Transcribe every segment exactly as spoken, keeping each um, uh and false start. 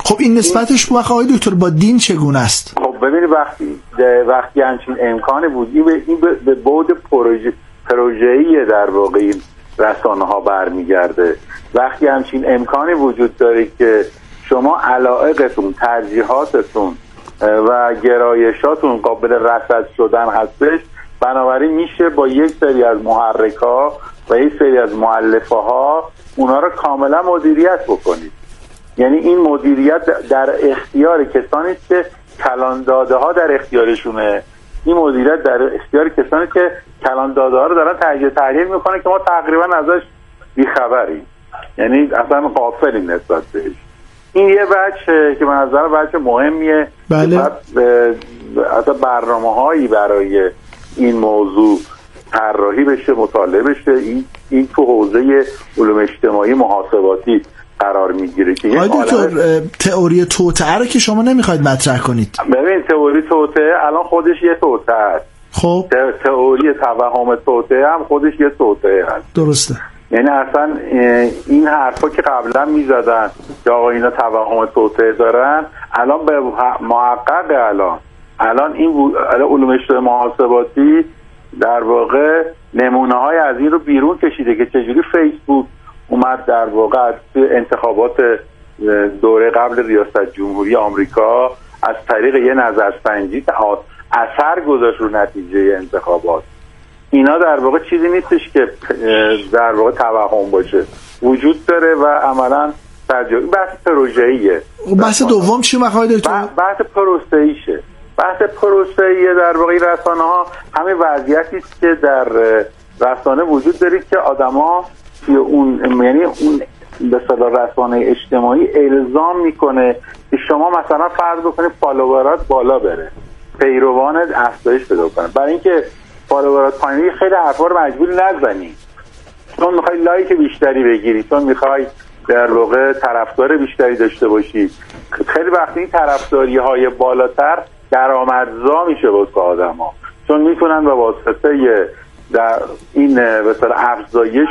خب این نسبتش با آقای دکتر با دین چگونه است؟ خب ببینید وقتی وقتی همچین امکانی بود، این به بعد پروژه پروژه‌ای در واقع این رسانه ها برمیگرده. وقتی همچین امکانی وجود داره که شما علایقتون، ترجیحاتتون و گرایشاتون قابل رصد شدن هستش، بنابراین میشه با یک سری از محرک‌ها و یک سری از مؤلفه‌ها اونا رو کاملا مدیریت بکنید. یعنی این مدیریت در اختیار کسانی است که کلان داده ها در اختیارشونه. این مدیریت در اختیار کسانی که کلان داده ها رو دارن تجزیه تحلیل میکنن که ما تقریبا ازش بیخبریم، یعنی اصلا غافلیم نسبت بهش. این یه بچه که من نظرم بچه مهمیه. بله. حتی برنامه‌هایی برای این موضوع طراحی بشه، مطالعه بشه. این این تو حوزه علوم اجتماعی محاسباتی قرار میگیره که آقای دکتر تئوری توطئه رو که شما نمیخواید مطرح کنید. ببین تئوری توطئه الان خودش یه توطئه است. خب تئوری توهم توطئه هم خودش یه توطئه است. درسته. یعنی اصلا این حرفا که قبلا میزدن که آقا اینا توهم توطئه دارن، الان به محقق الان الان این علوم اجتماعی محاسباتی در واقع نمونه های از این رو بیرون کشیده که چجوری فیسبوک اومد در واقع انتخابات دوره قبل ریاست جمهوری آمریکا از طریق یه نظرسنجی اثر گذاشت رو نتیجه انتخابات. اینا در واقع چیزی نیستش که در واقع توهم باشه، وجود داره و عملا ترجمه بحث پروژه‌ایه. بحث دوم چی مخواهید دکتر؟ بحث پروسه‌ایشه. بحث پروسه‌ای در واقع رسانه‌ها همین وضعیتی است که در رسانه وجود داره که آدما توی اون، یعنی اون به اصطلاح رسانه اجتماعی الزام میکنه که شما مثلا فرض بکنید فالوورات بالا بره، پیروانت افزایش پیدا کنه. برای اینکه فالوورات پایینی خیلی حرفا رو مجبور نزنی، چون میخوای لایک بیشتری بگیری، چون میخوای در واقع طرفدار بیشتری داشته باشی. خیلی وقتی این طرفداری‌های بالاتر درآمدزا میشه واسه آدم‌ها، چون میتونن به واسطه در این به اصطلاح افزایش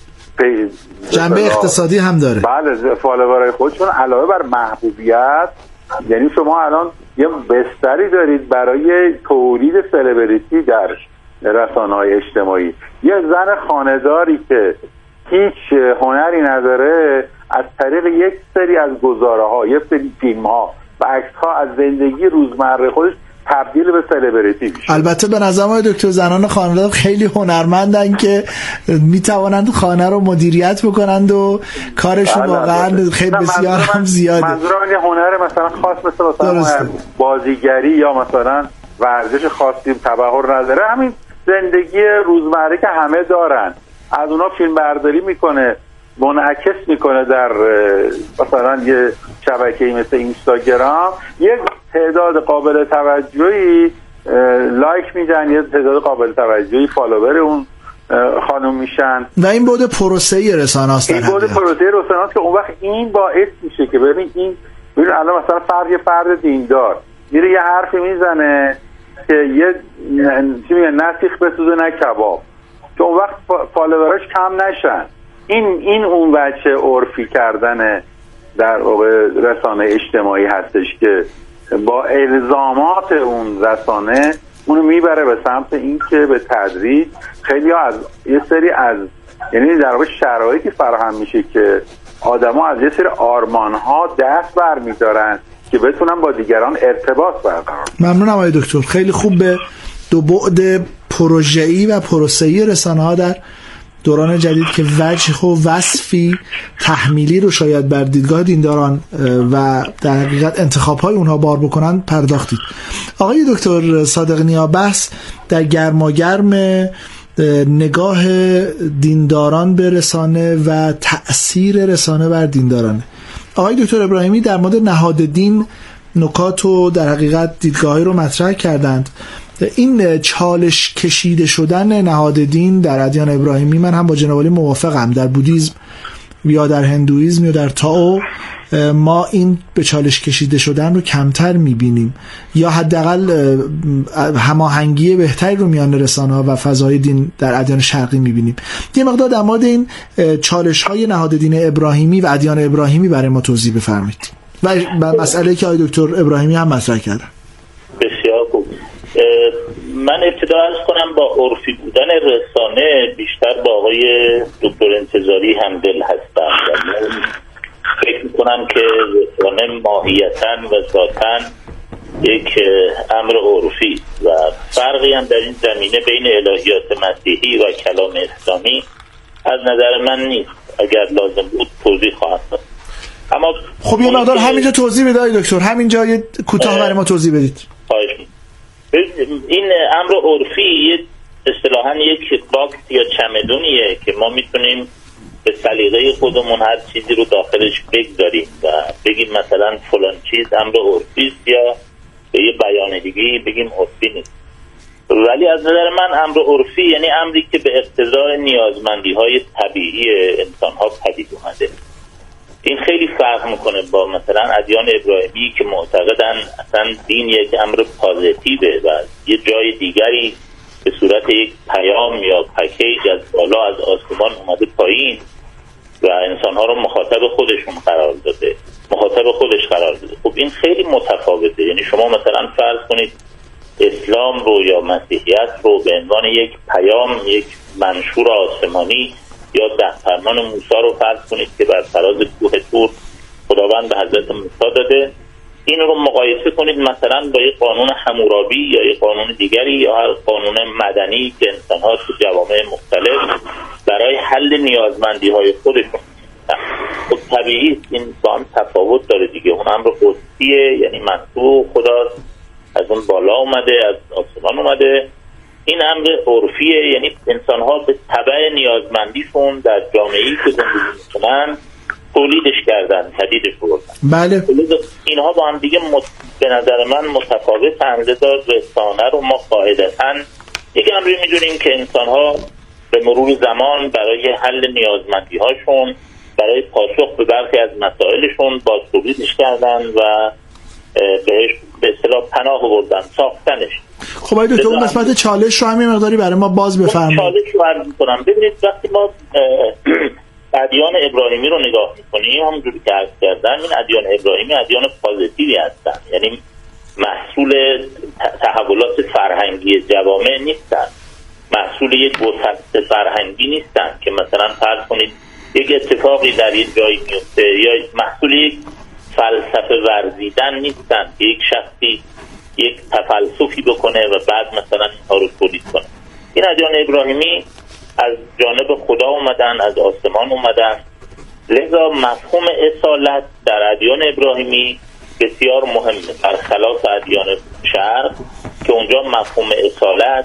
جنبه اقتصادی هم داره. بله، فالوورای خودشون علاوه بر محبوبیت، یعنی شما الان یه بستری دارید برای تولید سلبریتی در رسانه‌های اجتماعی. یه زن خانه‌داری که هیچ هنری نداره از طریق یک سری از گزاره‌ها، یک سری فیلم‌ها و عکس‌ها از زندگی روزمره خودش تبدیل به سلبریتی میشه. البته به نظر من دکتر زنان خانواده خیلی هنرمندن که میتوانند خانه رو مدیریت بکنند و کارشون واقعا خیلی بسیار هم زیاده. منظورم یه هنر مثلا خاص مثل مثلا بازیگری یا مثلا ورزش خاصی تبحر نداره، همین زندگی روزمره که همه دارن، از اونا فیلم برداری میکنه، منعکس میکنه در مثلا یه شبکه‌ای مثل اینستاگرام، یک تعداد قابل توجهی لایک میدن، یه تعداد قابل توجهی فالوور اون خانم میشن و این بود پروسه‌ای رسانه است. این بود پروسه‌ای رسانه است که اون وقت این باعث میشه که ببین این ببین الان مثلا فرد یه فرد دیندار میره یه حرفی میزنه که یه چی میگن نسیخ بسوزه نه کباب، که اون وقت فالووراش کم نشن. این این اون بچه عرفی کردن در واقع رسانه اجتماعی هستش که با الزامات اون رسانه اونو میبره به سمت این که به تدریج خیلی ها از یه سری از یعنی در واقع شرایطی فراهم میشه که آدما از یه سری آرمان‌ها دست برمی‌دارن که بتونن با دیگران ارتباط برقرار کنن. ممنونم آقای دکتر، خیلی خوب به دو بعد پروژه‌ای و پروسه‌ای رسانه‌ها در دوران جدید که وجه و وصفی تحمیلی رو شاید بر دیدگاه دینداران و در حقیقت انتخاب‌های اونها بار بکنن پرداختید. آقای دکتر صادق نیا، بحث در گرماگرم نگاه دینداران به رسانه و تأثیر رسانه بر دیندارانه. آقای دکتر ابراهیمی در مورد نهاد دین نکات و در حقیقت دیدگاهی رو مطرح کردند. این چالش کشیده شدن نهاد دین در ادیان ابراهیمی، من هم با جناب عالی موافقم. در بودیسم یا در هندویسم یا در تائو ما این به چالش کشیده شدن رو کمتر میبینیم، یا حداقل هماهنگی بهتری رو میان رسانه‌ها و فضای دین در ادیان شرقی میبینیم. یه مقدار در مورد این چالش‌های نهاد دین ابراهیمی و ادیان ابراهیمی برای ما توضیح بفرمایید. و مسئله که آقای دکتر ابراهیمی هم مطرح کردن. بسیار خوب. من ابتدا عرض کنم با عرفی بودن رسانه بیشتر با آقای دکتر انتظاری همدل هستم. فکر میکنم که رسانه ماهیتاً و ذاتاً یک امر عرفی و فرقی هم در این زمینه بین الهیات مسیحی و کلام اسلامی از نظر من نیست. اگر لازم بود توضیح خواهم داد. اما خب یه مقدار همینجا توضیح بدید دکتر، همینجا یه کوتاه برای ما توضیح بدید. خواهش می‌کنم. این امر عرفی اصطلاحاً یک باکس یا چمدونیه که ما میتونیم به سلیقه خودمون هر چیزی رو داخلش بگذاریم و بگیم مثلا فلان چیز امر عرفی است یا به یه بیان دیگه بگیم عرفی نیست. ولی از نظر من امر عرفی یعنی امری که به اقتضای نیازمندی‌های طبیعی انسان‌ها پدید اومده. این خیلی فرق میکنه با مثلا ادیان ابراهیمی که معتقدن اصلا دین یک امر پازیتیوه و یه جای دیگری به صورت یک پیام یا پکیج از بالا از آسمان اومده پایین و انسان‌ها رو مخاطب خودشون قرار داده، مخاطب خودش قرار داده. خب این خیلی متفاوته. یعنی شما مثلا فرض کنید اسلام رو یا مسیحیت رو به عنوان یک پیام، یک منشور آسمانی یا ده فرمان موسی رو فرض کنید که بر فراز کوه طور خداوند به حضرت موسی داده، این رو مقایسه کنید مثلا با یک قانون حمورابی یا یک قانون دیگری یا هر قانون مدنی که انسان‌ها تو جوامع مختلف برای حل نیازمندی‌های خودشون. خب طبیعی این با هم تفاوت داره دیگه. اون امر قدسیه، یعنی منصوب خداست، از اون بالا اومده، از آسمان اومده. این امر عرفیه، یعنی انسان‌ها به تبع نیازمندیشون در جامعه‌ای که زندگی می‌کنن تولیدش کردن، تدیدش بردن. بله. اینها با هم دیگه مت... به نظر من متفاوتن. لذا رسانه رو ما قاعدتاً یک امری می‌دونیم که انسان‌ها به مرور زمان برای حل نیازمندی‌هاشون، برای پاسخ به برخی از مسائلشون با تولیدش کردن و بهش به اصطلاح پناه بردن، ساختنش. خب آقای دکتر اون قسمت چالش رو همین مقداری برای ما باز بفرمایید. چالش رو عرض می‌کنم. ببینید وقتی ما ادیان ابراهیمی رو نگاه می‌کنیم، همونجوری که عرض کردم این ادیان ابراهیمی ادیان پازیتیوی هستن، یعنی محصول تحولات فرهنگی جوامع نیستن، محصول یک وسعت فرهنگی نیستن که مثلا فرض کنید یک اتفاقی در یک جایی میفته یا محصول یک فلسفه ورزیدن نیستن که یک شخصی یک تفلسفی بکنه و بعد مثلا اینها رو تولید کنه. این ادیان ابراهیمی از جانب خدا اومدن، از آسمان اومدن. لذا مفهوم اصالت در ادیان ابراهیمی بسیار مهمه، برخلاف ادیان شرق که اونجا مفهوم اصالت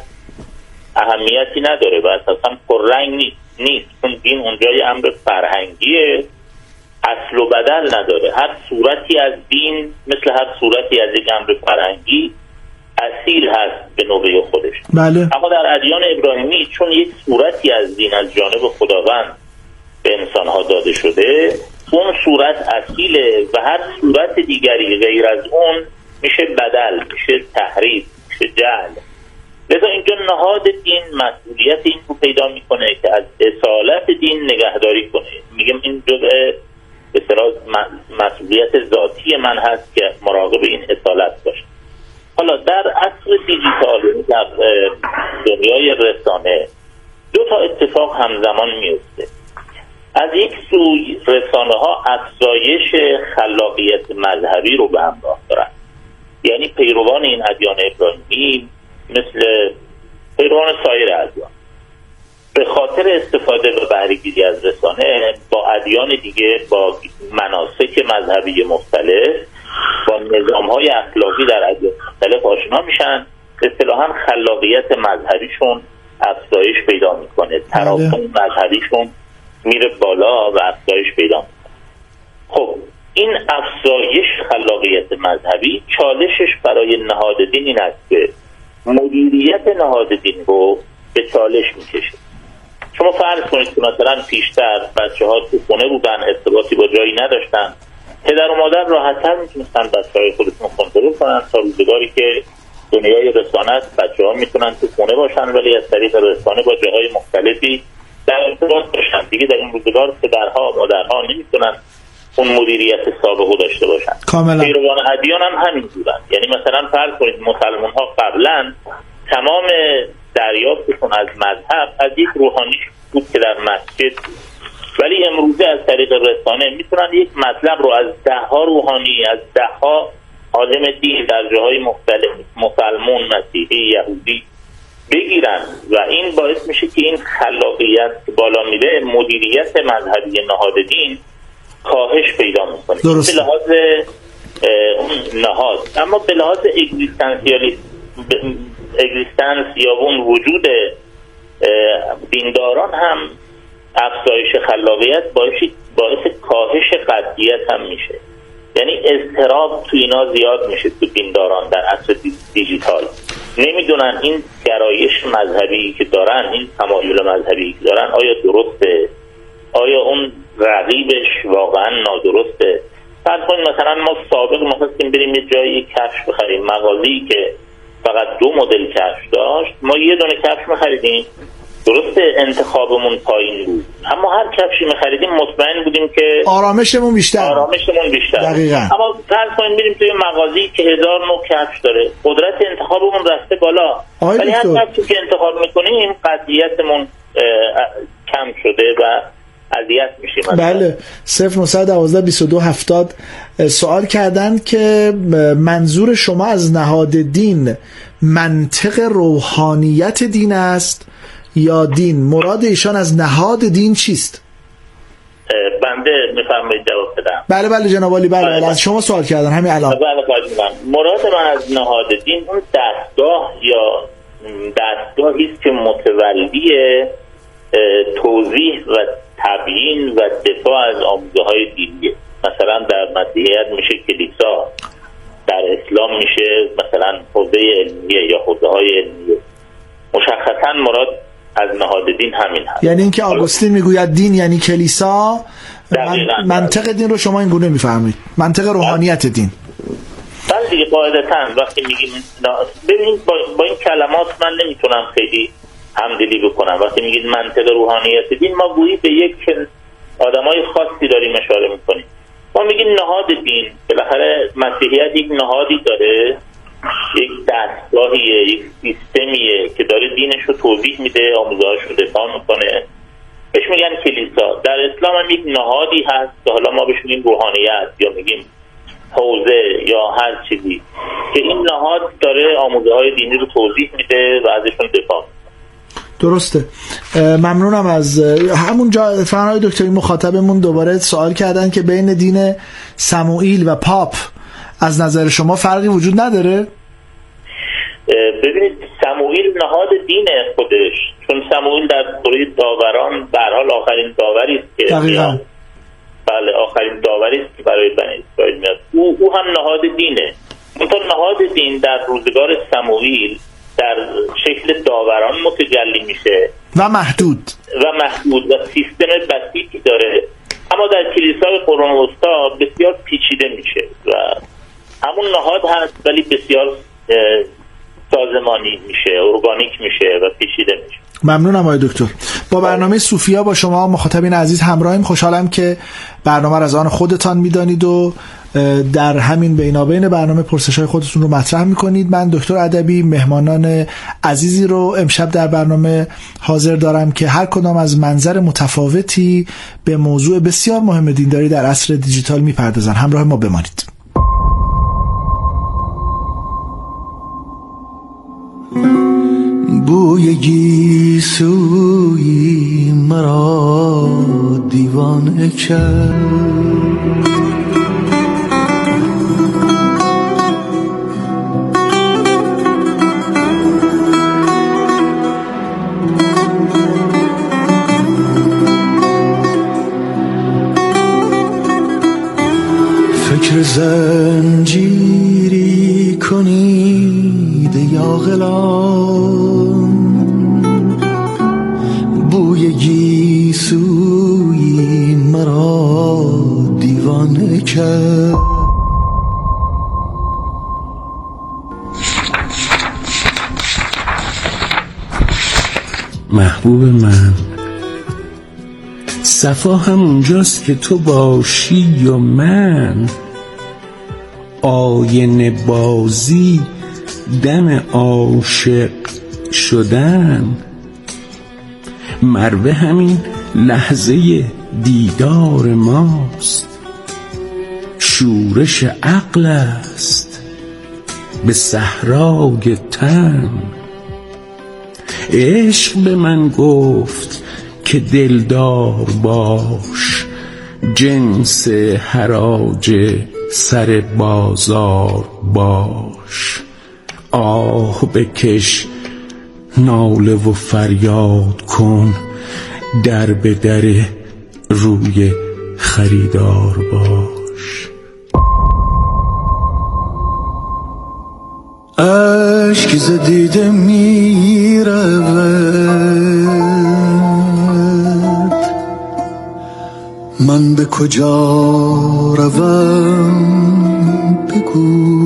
اهمیتی نداره و اساسا پررنگ نیست. نیست چون دین اونجا یه امر فرهنگیه، اصل و بدل نداره. هر صورتی از دین مثل هر صورتی از یک امر فرهنگی اصیل هست به نوبه خودش. بله. اما در ادیان ابراهیمی چون یک صورتی از دین از جانب خداوند به انسانها داده شده، اون صورت اصیله و هر صورت دیگری غیر از اون میشه بدل، میشه تحریف، میشه جعل. لذا اینجا نهاد دین مسئولیت این رو پیدا میکنه که از اصالت دین نگهداری کنه. میگم این جزء به اصطلاح مسئولیت ذاتی من هست که مراقب این اصالت باشه. حالا در عصر دیجیتال، در دنیای رسانه، دو تا اتفاق همزمان میفته. از یک سوی رسانه ها افزایش خلاقیت مذهبی رو به همراه دارن، یعنی پیروان این ادیان ابراهیمی مثل پیروان سایر ادیان به خاطر استفاده و بهره‌گیری از رسانه با ادیان دیگه، با مناسک مذهبی مختلف، با نظام‌های اخلاقی در ادیان مختلف آشنا میشن. اصطلاحاً خلاقیت مذهبیشون افزایش پیدا میکنه، تراکم مذهبیشون میره بالا و افزایش پیدا میکنه. خب این افزایش خلاقیت مذهبی چالشش برای نهاد دین این است که مدیریت نهاد دین رو به چالش میکشه. شما فرض کنید که مثلا پیشتر بچه‌ها تو خونه بودن، ارتباطی با جایی نداشتن، پدر و مادر راحت‌تر میتونستن بچه‌های خودشون کنترل کنن تا روزگاری که دنیای رسانه است. بچه‌ها میتونن تو خونه باشن ولی از طریق رسانه با جاهای مختلفی در ارتباط باشن. دیگه در این روزگار پدرها و مادرها نمیتونن اون مدیریت سابقه داشته باشن. کاملا. پیروان ادیان هم همین بودن. یعنی مثلا فرض کنید مسلمان ها قبلا تمام دریافتشون از مذهب از یک روحانی بود که در مسجد، ولی امروزه از طریق رسانه میتونن یک مطلب رو از ده ها روحانی، از ده ها عالم دین در جاهای مختلف، مسلمان، مسیحی، یهودی بگیرن و این باعث میشه که این خلاقیت بالا میره، مدیریت مذهبی نهاد دین کاهش پیدا میکنه. به لحاظ اون نهاد، اما به لحاظ اگزیستانسیالیسم، اگزیستانس یا اون وجود دینداران هم افزایش خلاقیت باعث باعث کاهش قطعیت هم میشه. یعنی اضطراب تو اینا زیاد میشه تو دینداران در عصر دیجیتال. نمیدونن این گرایش مذهبی که دارن، این تمایل مذهبی که دارن آیا درسته، آیا اون رقیبش واقعا نادرسته. فرض کنید مثلا ما سابق می‌خواستیم بریم یه جایی کفش بخریم، مغازه‌ای که فقط دو مدل کفش داشت، ما یه دونه کفش می‌خریدیم، درسته انتخابمون پایین بود، اما هر کفشی می‌خریدیم مطمئن بودیم که آرامشمون بیشتر آرامشمون بیشتر دقیقاً. اما فرض کنید میریم توی مغازه‌ای که هزار نوع کفش داره، قدرت انتخابمون رفته بالا، ولی هر کفشی که انتخاب می‌کنیم قطعیتمون کم شده و اذیت میشیم. بله. صفر نهصد و دوازده بیست و دو هفتاد سوال کردن که منظور شما از نهاد دین منطق روحانیت دین است یا دین؟ مراد ایشان از نهاد دین چیست؟ بنده میفرمایید جواب بدم. بله بله جناب عالی. بله, بله. از شما سوال کردن همین الان. بله بله. مراد من از نهاد دین اون دستگاه یا دستگاهی است که متولی توضیح و تبیین و دفاع از آموزه‌های دینی. مثلا در مسیحیت میشه کلیسا، در اسلام میشه مثلا حوزه علمیه یا حوزه‌های علمیه. مشخصا مراد از نهاد دین همین هست. یعنی اینکه آگوستین میگوید دین یعنی کلیسا، من منطق دین رو شما این گونه میفهمید، منطق روحانیت دین. بله دیگه قاعدتاً وقتی میگیم ببینید با, با این کلمات من نمیتونم خیلی همدلی بکنم. وقتی میگید منطق روحانیت دین، ما گویی به یک آدمای خاصی داریم اشاره میکنیم. ما میگیم نهاد دین، بالاخره مسیحیت یک نهادی داره، یک دستگاهیه، یک سیستمیه که داره دینش رو توضیح میده، آموزه‌هاش رو دفاع میکنه، بهش میگن کلیسا. در اسلام هم یک نهادی هست که حالا ما بهش میگیم روحانیت یا میگیم حوزه یا هر چیزی، که این نهاد داره آموزه‌های دینی رو توضیح میده و ازشون دفاع میکنه. درسته. ممنونم. از همونجا فرمای دکتری مخاطبمون دوباره سوال کردن که بین دین سموئیل و پاپ از نظر شما فرقی وجود نداره؟ ببینید سموئیل نهاد دینه خودش، چون سموئیل در دوره داوران به هر حال آخرین داوری است که دقیقاً بله آخرین داوری است که برای بنی اسرائیل میاد. او او هم نهاد دینه. منتها نهاد دین در روزگار سموئیل در شکل داوران متجلی میشه و محدود و محدود و سیستم بسیطی داره، اما در کلیسای قرون وسطا بسیار پیچیده میشه و همون نهاد هست ولی بسیار سازمانی میشه، ارگانیک میشه و پیچیده میشه. ممنونم آقای دکتر. با برنامه صوفیا با شما مخاطبین عزیز همراهیم. خوشحالم که برنامه را از آن خودتان میدانید و در همین بینابین برنامه پرسش‌های خودتون رو مطرح میکنید. من دکتر ادبی مهمانان عزیزی رو امشب در برنامه حاضر دارم که هر کدام از منظر متفاوتی به موضوع بسیار مهم دینداری در عصر دیجیتال میپردازن. همراه ما بمانید. بوی گیسوی مرا دیوانه کرد، فکر زنجیری کنید یا غلام، بوی گیسوی مرا دیوانه کرد. محبوب من، صفا همونجاست که تو باشی و من، آینه بازی دم عاشق شدن. مروه همین لحظه دیدار ماست، شورش عقل است به صحرای تن. عشق به من گفت که دلدار باش، جنس حراج سر بازار باش. آه بکش ناله و فریاد کن، در به در روی خریدار باش. عشق ز دیده می رود، من به کجا روم بگو.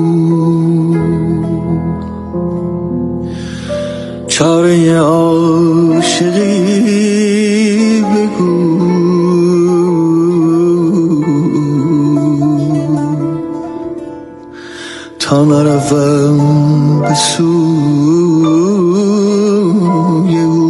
چاره عاشقی بگو، تا نروم به سوی او.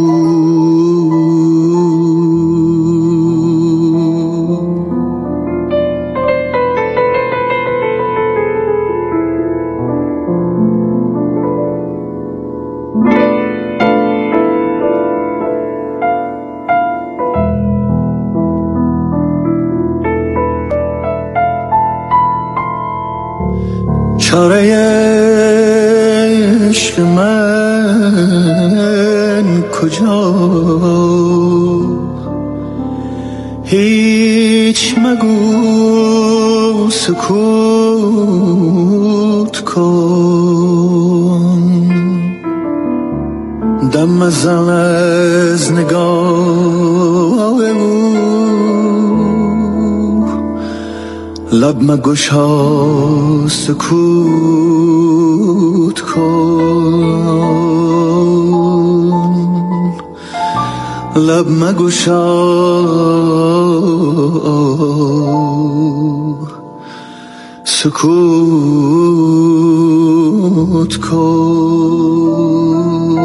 چاره عشق من کجا؟ هیچ مگو، سکوت کن. دم مزن از نگاه او، لب مگشا سکوت کن. لب مگشا سکوت کن.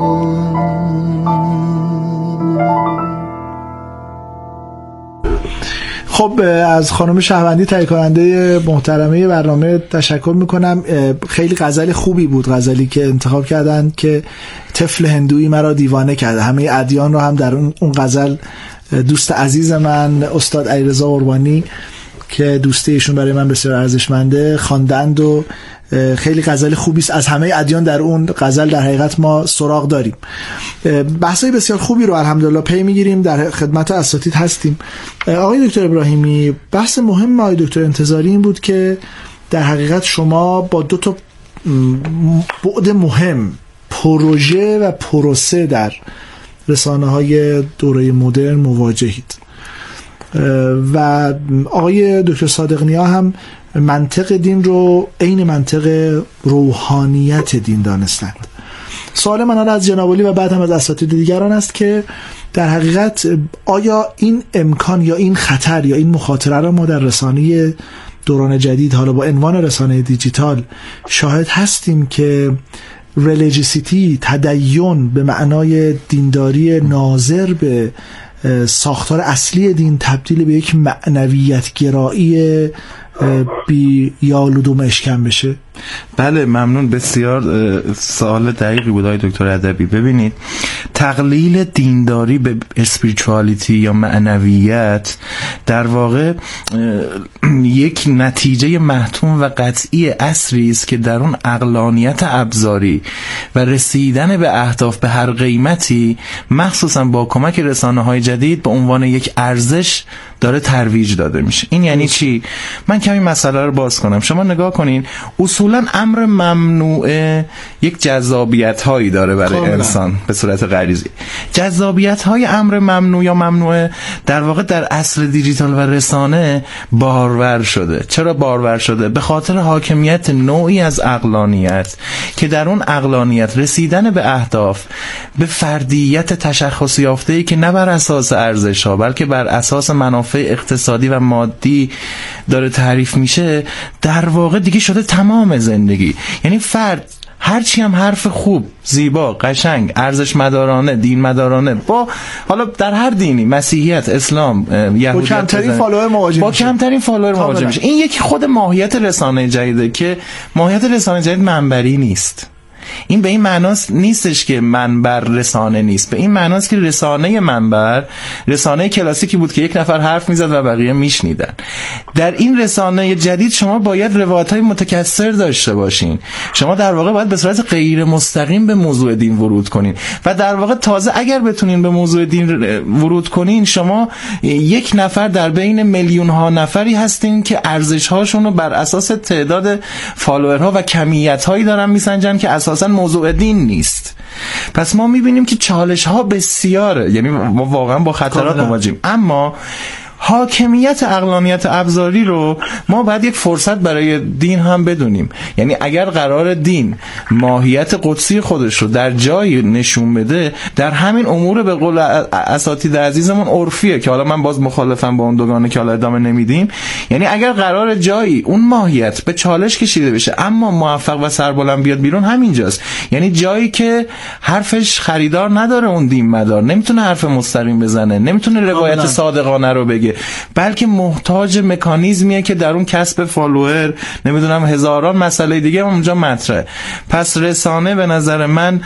خب از خانم شهروندی تهیه کننده محترمه برنامه تشکر میکنم. خیلی غزل خوبی بود، غزلی که انتخاب کردن که طفل هندویی مرا دیوانه کرده. همه ادیان رو هم در اون غزل دوست عزیز من استاد علیرضا قربانی که دوستی ایشون برای من بسیار ارزشمنده خواندند و خیلی غزل خوبی است. از همه ادیان در اون غزل در حقیقت ما سراغ داریم. بحثای بسیار خوبی رو الحمدلله پی میگیریم، در خدمت اساتید هستیم. آقای دکتر ابراهیمی، بحث مهم آقای دکتر انتظاری این بود که در حقیقت شما با دو تا بعد مهم، پروژه و پروسه، در رسانه‌های دوره مدرن مواجهید و آقای دکتر صادق‌نیا هم منطق دین رو عین منطق روحانیت دین دانستند. سوال من از جناب عالی و بعد هم از اساتید دیگران است که در حقیقت آیا این امکان یا این خطر یا این مخاطره را ما در رسانه دوران جدید، حالا با عنوان رسانه دیجیتال، شاهد هستیم که ریلیجیسیتی، تدین به معنای دینداری ناظر به ساختار اصلی دین، تبدیل به یک معنویت گرایی بی یالودوم اشکم بشه؟ بله ممنون، بسیار سوال دقیقی بود آقای دکتر ادبی. ببینید، تقلیل دینداری به اسپریچوالیتی یا معنویت در واقع یک نتیجه محتوم و قطعی عصری است که در اون عقلانیت ابزاری و رسیدن به اهداف به هر قیمتی، مخصوصا با کمک رسانه‌های جدید، به عنوان یک ارزش داره ترویج داده میشه. این یعنی چی؟ من کمی مسئله رو باز کنم. شما نگاه کنین، اصولا اصولا امر ممنوع یک جذابیت هایی داره برای کاملا. انسان به صورت غریزی. جذابیت های امر ممنوع یا ممنوع در واقع در اصل دیجیتال و رسانه بارور شده. چرا بارور شده؟ به خاطر حاکمیت نوعی از عقلانیت که در اون عقلانیت رسیدن به اهداف به فردیت تشخص یافته‌ای که نه بر اساس ارزش‌ها بلکه بر اساس منافع اقتصادی و مادی داره تعریف میشه، در واقع دیگه شده تمام زندگی. یعنی فرد هرچی هم حرف خوب، زیبا، قشنگ، ارزش مدارانه، دین مدارانه با حالا در هر دینی، مسیحیت، اسلام، یهودیت، با کمترین فالوور مواجه با کمترین فالوور مواجه میشه. این یکی خود ماهیت رسانه جدیده که ماهیت رسانه جدید منبری نیست. این به این معناست نیستش که منبر رسانه نیست، به این معناست که رسانه منبر رسانه کلاسیکی بود که یک نفر حرف میزد و بقیه میشنیدن. در این رسانه جدید شما باید روایت‌های متکثر داشته باشین. شما در واقع باید به صورت غیر مستقیم به موضوع دین ورود کنین و در واقع تازه اگر بتونین به موضوع دین ورود کنین، شما یک نفر در بین میلیون ها نفری هستین که ارزش هاشون رو بر اساس تعداد فالوورها و کمیت هایی دارن میسنجن که اساس اصلا موضوع دین نیست. پس ما میبینیم که چالش ها بسیاره، یعنی ما واقعا با خطرات مواجهیم. اما حاکمیت عقلانیت ابزاری رو ما باید یک فرصت برای دین هم بدونیم. یعنی اگر قرار دین ماهیت قدسی خودش رو در جایی نشون بده، در همین امور به قول اساتید عزیزمون عرفیه که حالا من باز مخالفم با اون دوگانه که حالا ادامه نمیدیم، یعنی اگر قرار جایی اون ماهیت به چالش کشیده بشه اما موفق و سربلند بیاد بیرون، همینجاست. یعنی جایی که حرفش خریدار نداره، اون دین مدار نمیتونه حرف مستقیم بزنه، نمیتونه روایت صادقانه رو بگه، بلکه محتاج مکانیزمیه که در اون کسب فالوور، نمیدونم هزاران مسئله دیگه اونجا مطرحه. پس رسانه به نظر من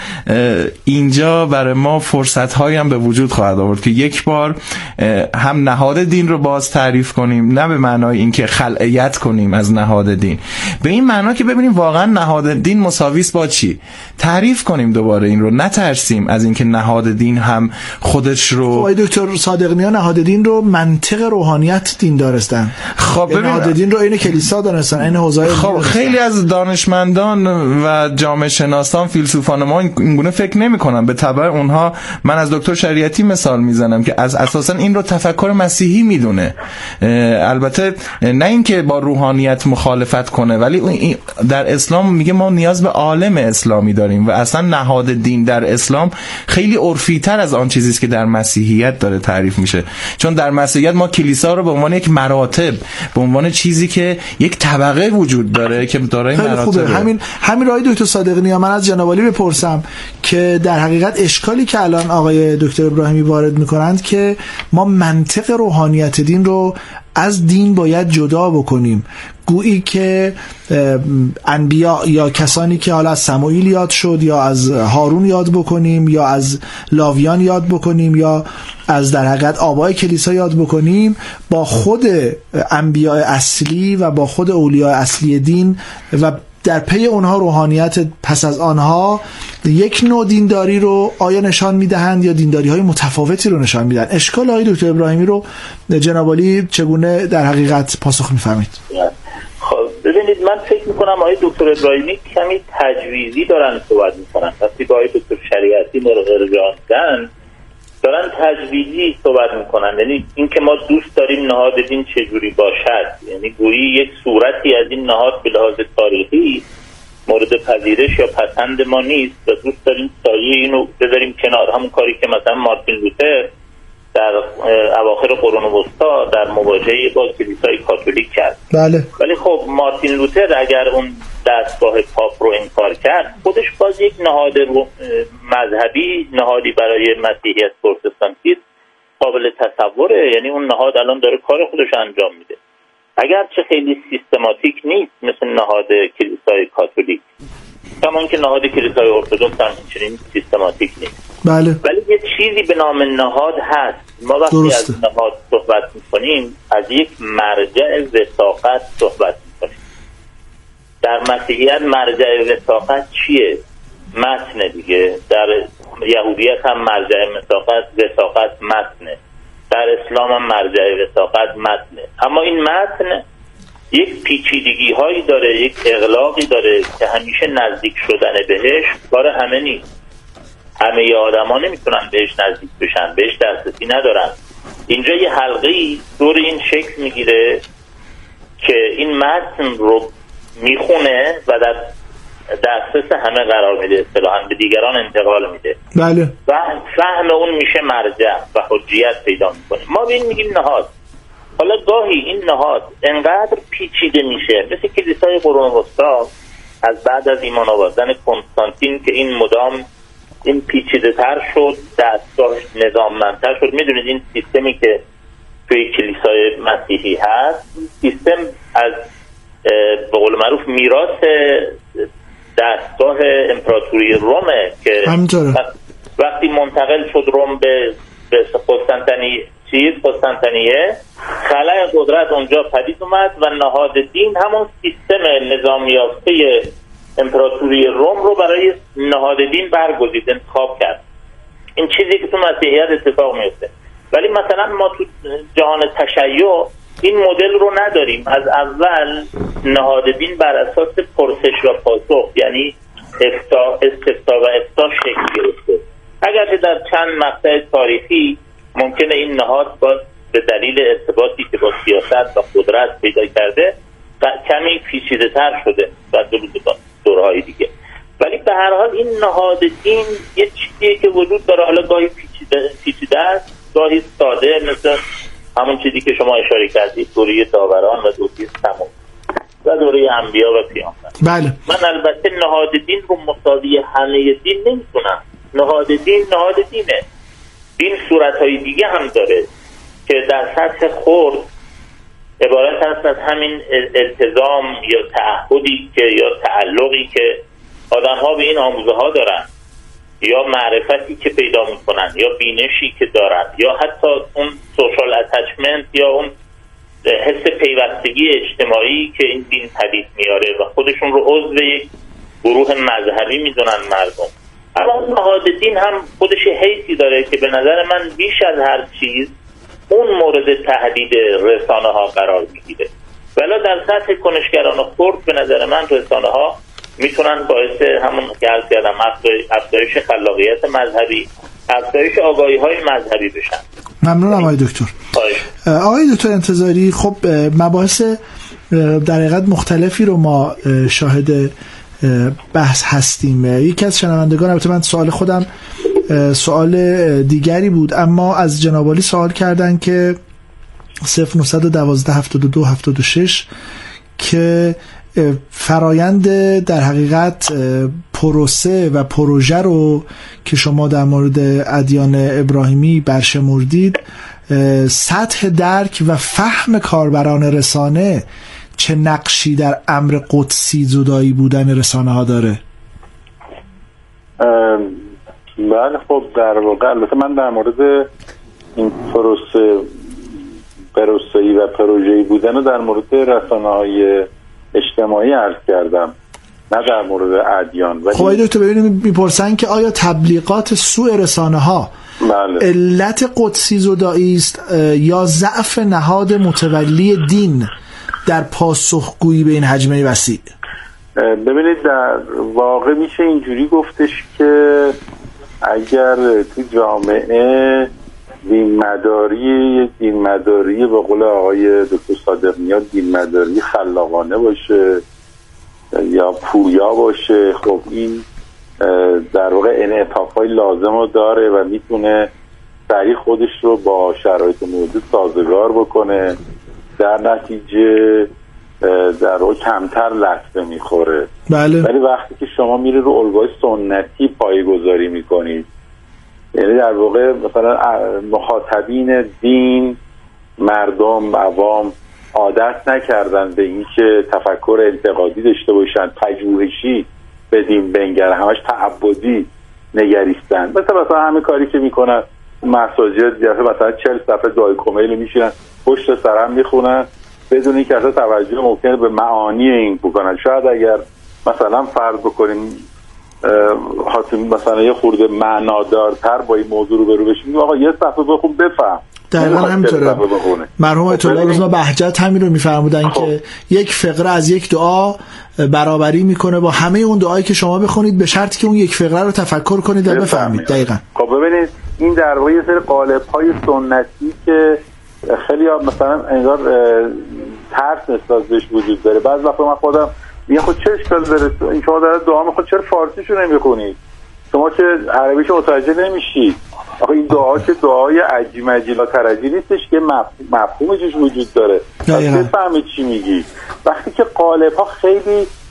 اینجا برای ما فرصت‌هایی هم به وجود خواهد آورد که یک بار هم نهاد دین رو باز تعریف کنیم، نه به معنای اینکه خلعیت کنیم از نهاد دین، به این معنا که ببینیم واقعا نهاد دین مساویس با چی، تعریف کنیم دوباره این رو، نترسیم از اینکه نهاد دین هم خودش رو. آقای دکتر صادق‌نیا نهاد دین رو منطق روحانیت دین دارستن. خب ببین نهاد دین رو این کلیسا دارستن، این حوزه. خب خیلی از دانشمندان و جامعه شناسان، فیلسوفان ما اینگونه فکر نمی‌کنن. به تبع اونها من از دکتر شریعتی مثال میزنم که از اساسا این رو تفکر مسیحی میدونه. البته نه اینکه با روحانیت مخالفت کنه، ولی در اسلام میگه ما نیاز به عالم اسلامی داریم و اصلا نهاد دین در اسلام خیلی عرفی‌تر از آن چیزی است که در مسیحیت داره تعریف میشه. چون در مسیحیت ما کلیسا رو به عنوان یک مراتب، به عنوان چیزی که یک طبقه وجود داره که دارای مراتب. همین همین راه دکتر صادق‌نیا من از جناب عالی بپرسم که در حقیقت اشکالی که الان آقای دکتر ابراهیمی وارد میکنند که ما منطق روحانیت دین رو از دین باید جدا بکنیم، گویی که انبیا یا کسانی که حالا از سموئیل یاد شد یا از هارون یاد بکنیم یا از لاویان یاد بکنیم یا از در حقیقت آبای کلیسا یاد بکنیم، با خود انبیاء اصلی و با خود اولیاء اصلی دین و در پی اونها روحانیت پس از آنها یک نوع دینداری رو آیا نشان میدهند یا دینداری های متفاوتی رو نشان میدن. اشکال آقای دکتر ابراهیمی رو جناب عالی چگونه در حقیقت پاسخ میفهمید؟ خب ببینید، من فکر میکنم آقای دکتر ابراهیمی کمی تجویزی دارن صحبت میکنن. وقتی با آقای دکتر شریعتی مرغرجاندن دارن تجویزی صحبت میکنن، یعنی اینکه ما دوست داریم نهاد دین چجوری باشد، یعنی گویی یک صورتی از این نهاد به لحاظ تاریخی مورد پذیرش یا پسند ما نیست و دوست داریم سایه اینو بذاریم کنار. همون کاری که مثلا مارتین لوتر در اواخر قرون وسطا در مواجهه با کلیسای کاتولیک کرد. بله. ولی خب مارتین لوتر اگر اون دستگاه پاپ رو انکار کرد، خودش باز یک نهاد مذهبی، نهادی برای مسیحیت پروتستانتی قابل تصوره. یعنی اون نهاد الان داره کار خودش انجام میده، اگرچه خیلی سیستماتیک نیست مثل نهاد کلیسای کاتولیک، کمان که نهاد کلیسای ارتدوکس هم چنین سیستماتیک نیست. بله. ولی یه چیزی به نام نهاد هست. ما وقتی درسته. از نهاد صحبت میکنیم از یک مرجع وثاقت صحبت میکنیم. در مسیحیت مرجع وثاقت چیه؟ متن دیگه. در یهودیت هم مرجع وثاقت وثاقت متنه. در اسلام هم مرجع وثاقت متنه. اما این متن یک پیچیدگی هایی داره، یک اغلاقی داره که همیشه نزدیک شدن بهش کار همه نیست. همه آدم ها نمیتونن بهش نزدیک بشن، بهش دسترسی ندارن. اینجا یه حلقه‌ای دور این شکل میگیره که این متن رو میخونه و در دسترس همه قرار میده، اصطلاحاً به دیگران انتقال میده. بله. و فهم اون میشه مرجع و حجیت پیدا میکنه. ما به این میگیم نهاد. حالا گاهی این نهاد انقدر پیچیده میشه، مثل کلیسای قرون وسطی از بعد از ایمان آوردن کنستانتین که این مدام این پیچیده تر شد، دستگاهش نظاممندتر شد. میدونید این سیستمی که توی کلیسای مسیحی هست، سیستم از به قول معروف میراث دستگاه امپراتوری رومه که همینطوره. وقتی منتقل شد روم به قسطنطنیه چیز قسطنطنیه خلای قدرت اونجا پدید اومد و نهاد دین همون سیستم نظام یافته امپراتوری روم رو برای نهاد دین برگزید، انتخاب کرد. این چیزی که تو مسیحیت اتفاق میفته. ولی مثلا ما تو جهان تشیع این مدل رو نداریم. از اول نهاد دین بر اساس پرسش و پاسخ، یعنی افتا استفتا و افتا شکل گرفته. اگرچه در چند مقطع تاریخی ممکنه این نهاد باز به دلیل ارتباطی که با سیاست و قدرت پیدا کرده کمی پیچیده تر شده و دورهای دیگه. ولی به هر حال این نهاد دین یه چیزیه که وجود داره. حالا گاهی پیچیده, پیچیده است، گاهی ساده، مثل همون چیزی که شما اشاره کردید، دوره داوران و دوره سمون و دوره انبیا و پیامبر. بله. من البته نهاد دین رو مساوی همه دین نمی‌دونم. نهاد دین نهاد دینه. دین صورت‌های دیگه هم داره که در سطح خرد عبارت هست از همین التزام یا تعهدی که یا تعلقی که آدم‌ها به این آموزه‌ها دارن، یا معرفتی که پیدا می‌کنن، یا بینشی که دارن، یا حتی اون سوشال اتچمنت یا اون حس پیوستگی اجتماعی که این دین پدید میاره و خودشون رو عضو یک گروه مذهبی میدونن مردم. اما نهاد دین هم خودش حیثی داره که به نظر من بیش از هر چیز اون مورد تهدید رسانه ها قرار میگیره. ولی در سطح کنشگران خرد به نظر من رسانه ها میتونن باعث همون که عرض کردم افزایش خلاقیت مذهبی، افزایش آگاهی های مذهبی بشن. ممنونم آقای دکتر. آقای دکتر انتظاری، خب مباحث در حقیقت مختلفی رو ما شاهد بحث هستیم. یکی از شنوندگان، البته من سوال خودم سوال دیگری بود، اما از جناب عالی سوال کردن که صفر نه یک دو هفتاد و دو هفتاد و شش که فرایند در حقیقت پروسه و پروژه رو که شما در مورد ادیان ابراهیمی برشمردید، سطح درک و فهم کاربران رسانه چه نقشی در امر قدسی زدایی بودن رسانه ها داره؟ بله، خب در واقع البته من در مورد این پروسه پروسه‌ای و پروژه‌ای بودن در مورد رسانه های اجتماعی عرض کردم، نه در مورد ادیان. خب آقای دکتر ببینیم میپرسن که آیا تبلیغات سوء رسانه ها بله. علت قدسی زدایی است یا ضعف نهاد متولی دین در پاسخگویی به این حجمه وسیع؟ ببینید در واقع میشه اینجوری گفتش که اگر تو جامعه دین مداری دین مداری به قول آقای دکتر صادق نیاد دین مداری خلاقانه باشه یا پویا باشه، خب این در واقع انعطاف‌های لازم رو داره و میتونه سریع خودش رو با شرایط موجود سازگار بکنه، در نتیجه در واقع کمتر لطمه میخوره. بله. ولی وقتی که شما میره رو الگوی سنتی پایه‌گذاری میکنید، یعنی در واقع مثلا مخاطبین دین، مردم عوام عادت نکردن به این که تفکر انتقادی داشته باشن، پژوهشی به دین بنگرن، همش تعبدی نگریستن. مثلا مثلا همه کاری که میکنن مساجد، مثلا چهل صفحه دعای کمیل میشینن پشت سرم میخونن بدون اینکه اصلا توجه ممکنه به معانی این بکنن. شاید اگر مثلا فرض بکنیم حاطم مثلا یه خورده معنادارتر با این موضوع رو برو بشیم، آقا یه صفحه بخون بفهم، دقیقاً همینطوره. مرحوم آیت الله رضا بهجت همین رو میفرمودن که یک فقره از یک دعا برابری میکنه با همه اون دعایی که شما بخونید، به شرطی که اون یک فقره رو تفکر کنید و بفهمید. دقیقاً. خب ببینید این در واقع یه سری قالب‌های سنتی که خیلی ها مثلا انگار ترس نسبت بهش وجود داره. بعضی وقتا من خودم میگم خود چه اشکال داره این شما داره دعا میخواد چرا فارسیشو نمیخونید؟ شما چه عربیشو متوجه نمیشید؟ آخه این دعا که دعای عجی مجیلا ترجی نیستش که مفهومش وجود داره. بفهمید چی میگی. وقتی که قالب‌ها خیلی